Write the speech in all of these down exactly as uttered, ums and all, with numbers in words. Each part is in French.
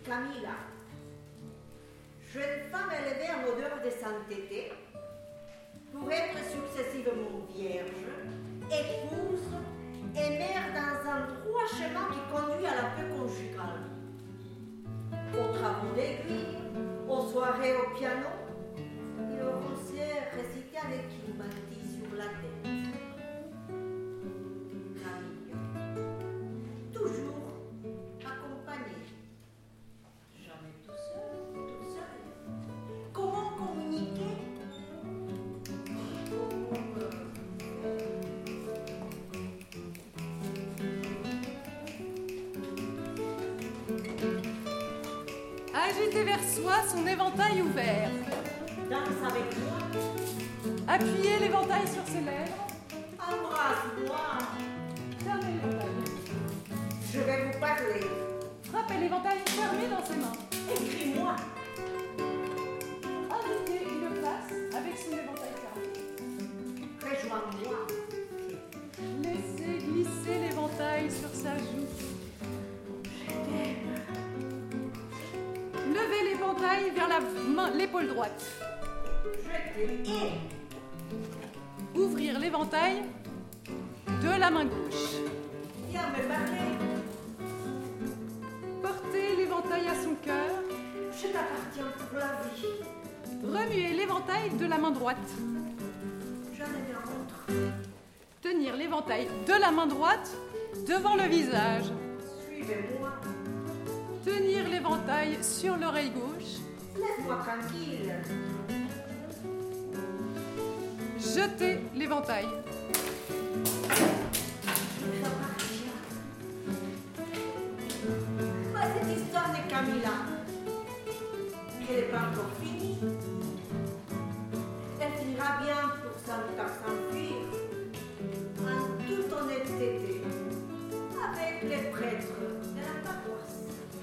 Camilla, jeune femme élevée en odeur de sainteté, pour être successivement vierge, épouse et mère dans un droit chemin qui conduit à la paix conjugale. Aux travaux d'église, aux soirées au piano et aux concerts récités avec une mantille sur la tête. Camille, toujours accompagnée, jamais tout seul, tout seul. Comment communiquer? Agiter vers soi son éventail ouvert. Danse avec moi. Appuyez l'éventail sur ses lèvres. Embrasse-moi. Fermez l'éventail. Je vais vous parler. Frappez l'éventail fermé dans ses mains. Écris-moi. Indiquez une place avec son éventail fermé. Rejoins-moi. Laissez glisser l'éventail sur sa joue. Levez l'éventail vers la main, l'épaule droite. Je te hais. Ouvrir l'éventail de la main gauche. Viens me parler. Portez l'éventail à son cœur. Je t'appartiens pour la vie. Remuez l'éventail de la main droite. J'en ai bien montre. Tenir l'éventail de la main droite devant le visage. Suivez-moi. Tenir l'éventail sur l'oreille gauche. Laisse-moi tranquille. Jetez l'éventail. Je t'appartiens. Pas cette histoire de Camilla. Elle n'est pas encore finie. Elle finira bien pour s'en- par s'enfuir. En toute honnêteté. Avec les prêtres de la paroisse.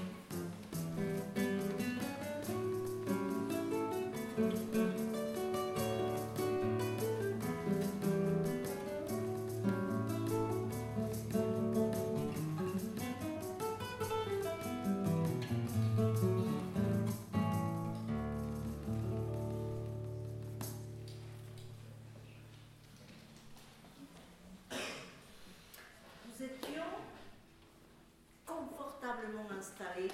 Nous étions confortablement installés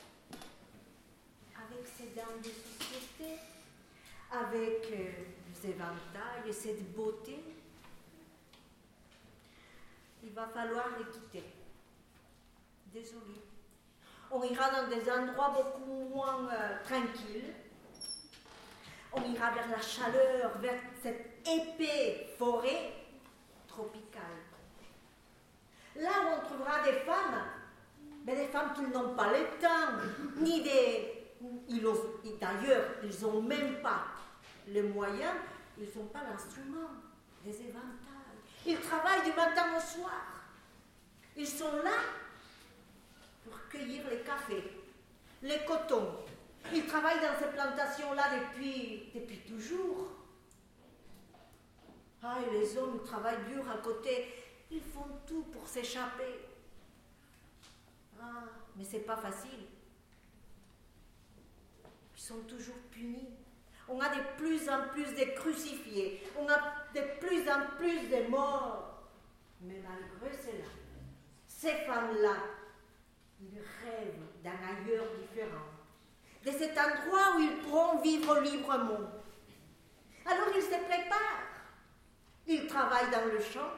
avec ces dames de société, avec euh, les éventails et cette beauté. Il va falloir les quitter. Désolée. On ira dans des endroits beaucoup moins euh, tranquilles. On ira vers la chaleur, vers cette épais forêt tropicale. Là où on trouvera des femmes, mais des femmes qui n'ont pas le temps, ni des... Ils osent- et d'ailleurs, ils n'ont même pas les moyens, ils n'ont pas l'instrument, des éventails. Ils travaillent du matin au soir. Ils sont là pour cueillir les cafés, les cotons. Ils travaillent dans ces plantations-là depuis, depuis toujours. Ah, et les hommes ils travaillent dur à côté. Ils font tout pour s'échapper. Ah, mais c'est pas facile. Ils sont toujours punis. On a de plus en plus de crucifiés. On a de plus en plus de morts. Mais malgré cela, ces femmes-là, ils rêvent d'un ailleurs différent. De cet endroit où ils pourront vivre librement. Alors ils se préparent. Ils travaillent dans le champ.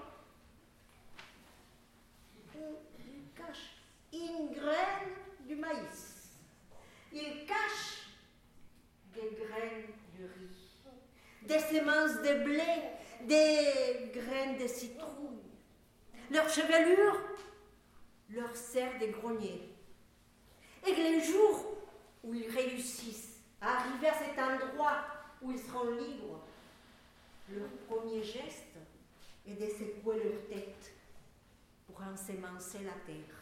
Ils cachent une graine du maïs. Ils cachent des graines de riz, des semences de blé, des graines de citrouille. Leur chevelure leur sert de grenier. Et les jours où ils réussissent à arriver à cet endroit où ils seront libres, leur premier geste est de secouer leur tête pour ensemencer la terre.